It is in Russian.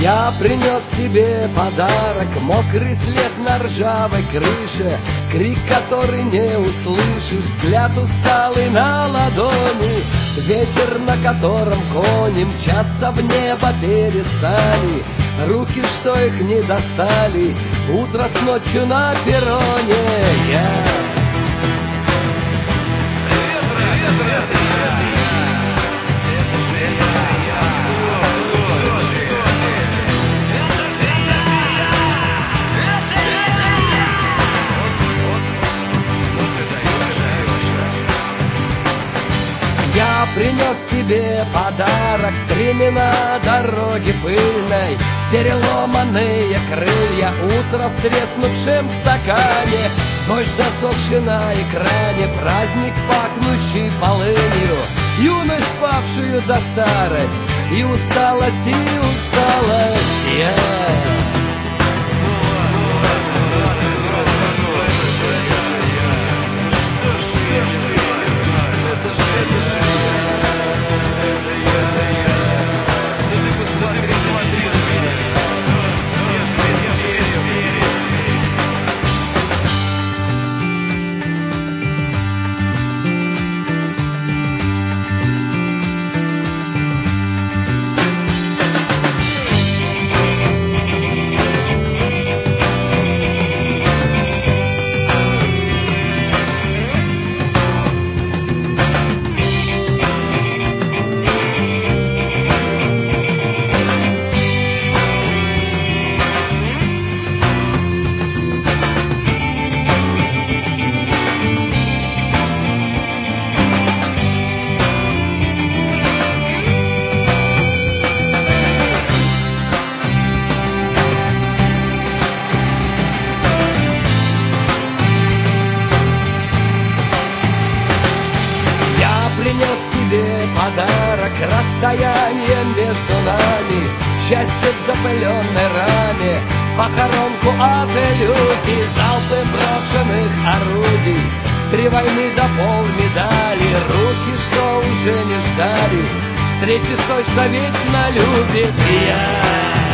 Я принес тебе подарок, мокрый след на ржавой крыше, крик, который не услышишь, взгляд усталый на ладони, ветер, на котором кони мчатся в небо перестали, руки, что их не достали, утро с ночью на перроне. Я принес тебе подарок, стремена дороги пыльной, переломанные крылья, утро в треснувшем стакане, дождь, засохший на экране, праздник, пахнущий полынью, юность, павшую за старость, и усталость, и усталость. Подарок, расстояние между нами, счастье в запыленной раме, похоронку от иллюзий, залпы брошенных орудий, 3 войны до полмедали, руки, что уже не ждали встречи с той, что вечно любит. Я